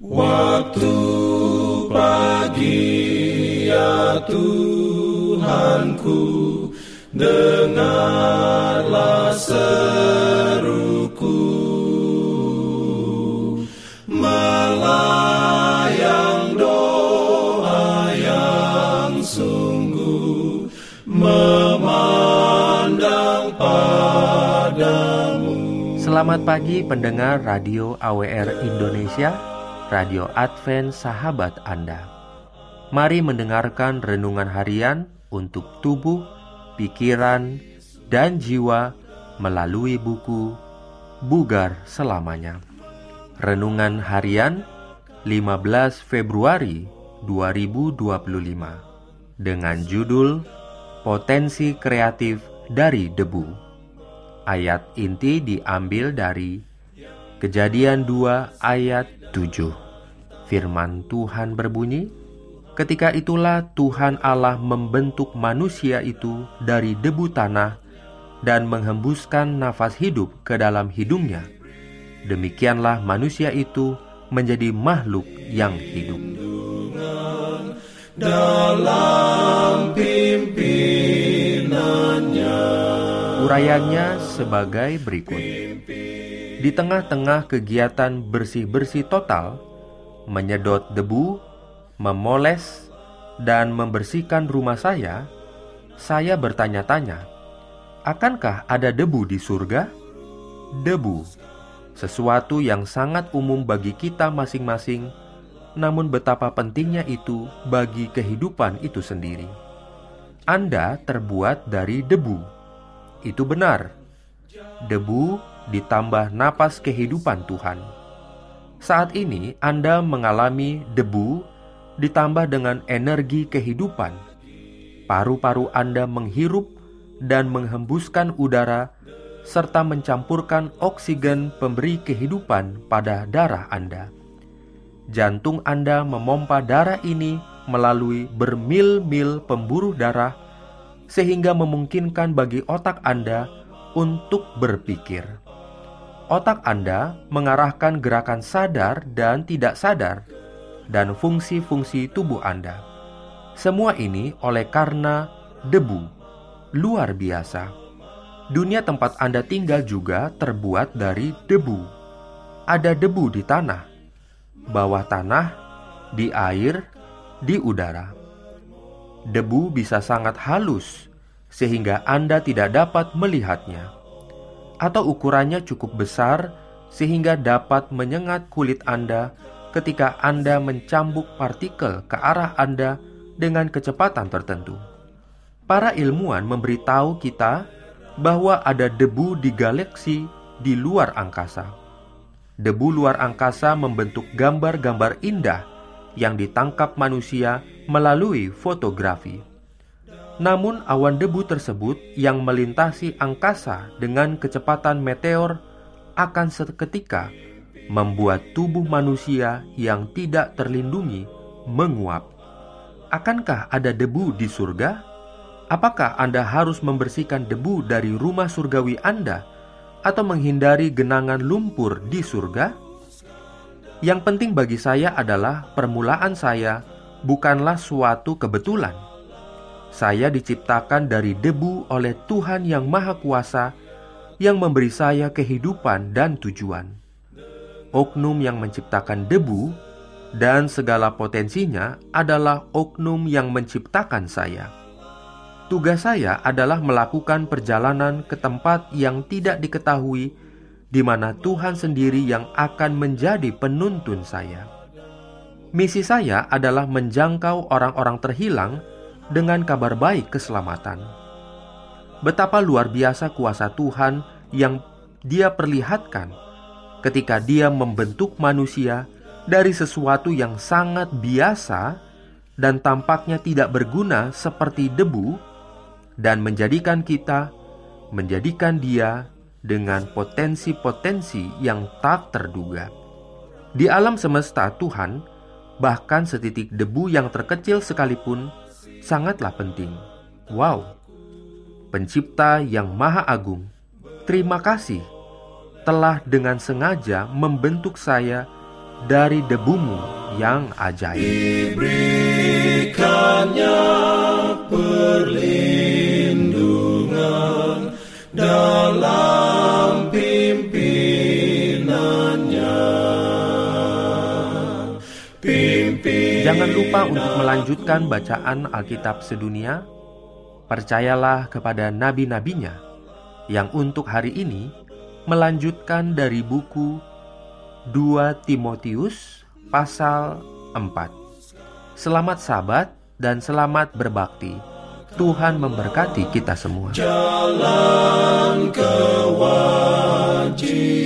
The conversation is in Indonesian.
Waktu pagi ya Tuhanku, dengarlah seruku, melayang doa yang sungguh, memandang padamu. Selamat pagi pendengar Radio AWR Indonesia, Radio Advent Sahabat Anda. Mari mendengarkan renungan harian untuk tubuh, pikiran, dan jiwa melalui buku Bugar Selamanya. Renungan harian 15 Februari 2025 dengan judul Potensi Kreatif dari Debu. Ayat inti diambil dari Kejadian 2 ayat 7. Firman Tuhan berbunyi, "Ketika itulah Tuhan Allah membentuk manusia itu dari debu tanah dan menghembuskan nafas hidup ke dalam hidungnya. Demikianlah manusia itu menjadi makhluk yang hidup." Dalam pimpinannya. Urayanya sebagai berikut. Di tengah-tengah kegiatan bersih-bersih total, menyedot debu, memoles, dan membersihkan rumah saya bertanya-tanya, akankah ada debu di surga? Debu, sesuatu yang sangat umum bagi kita masing-masing, namun betapa pentingnya itu bagi kehidupan itu sendiri. Anda terbuat dari debu. Itu benar. Debu ditambah napas kehidupan Tuhan. Saat ini Anda mengalami debu ditambah dengan energi kehidupan. Paru-paru Anda menghirup dan menghembuskan udara serta mencampurkan oksigen pemberi kehidupan pada darah Anda. Jantung Anda memompa darah ini melalui bermil-mil pembuluh darah sehingga memungkinkan bagi otak Anda untuk berpikir. Otak Anda mengarahkan gerakan sadar dan tidak sadar dan fungsi-fungsi tubuh Anda. Semua ini oleh karena debu. Luar biasa. Dunia tempat Anda tinggal juga terbuat dari debu. Ada debu di tanah, bawah tanah, di air, di udara. Debu bisa sangat halus sehingga Anda tidak dapat melihatnya, atau ukurannya cukup besar sehingga dapat menyengat kulit Anda ketika Anda mencambuk partikel ke arah Anda dengan kecepatan tertentu. Para ilmuwan memberitahu kita bahwa ada debu di galaksi di luar angkasa. Debu luar angkasa membentuk gambar-gambar indah yang ditangkap manusia melalui fotografi. Namun awan debu tersebut yang melintasi angkasa dengan kecepatan meteor akan seketika membuat tubuh manusia yang tidak terlindungi menguap. Akankah ada debu di surga? Apakah Anda harus membersihkan debu dari rumah surgawi Anda atau menghindari genangan lumpur di surga? Yang penting bagi saya adalah permulaan saya bukanlah suatu kebetulan. Saya diciptakan dari debu oleh Tuhan yang Maha Kuasa yang memberi saya kehidupan dan tujuan. Oknum yang menciptakan debu dan segala potensinya adalah oknum yang menciptakan saya. Tugas saya adalah melakukan perjalanan ke tempat yang tidak diketahui, di mana Tuhan sendiri yang akan menjadi penuntun saya. Misi saya adalah menjangkau orang-orang terhilang dengan kabar baik keselamatan. Betapa luar biasa kuasa Tuhan yang Dia perlihatkan ketika Dia membentuk manusia dari sesuatu yang sangat biasa dan tampaknya tidak berguna seperti debu, dan menjadikan Dia dengan potensi-potensi yang tak terduga. Di alam semesta Tuhan, bahkan setitik debu yang terkecil sekalipun sangatlah penting. Wow, Pencipta yang Maha Agung, terima kasih telah dengan sengaja membentuk saya dari debumu yang ajaib. Berikannya perlindungan dalam pimpinannya. Jangan lupa untuk melanjutkan bacaan Alkitab sedunia. Percayalah kepada nabi-nabinya yang untuk hari ini melanjutkan dari buku 2 Timotius pasal 4. Selamat Sabat dan selamat berbakti. Tuhan memberkati kita semua. Jalan kewajiban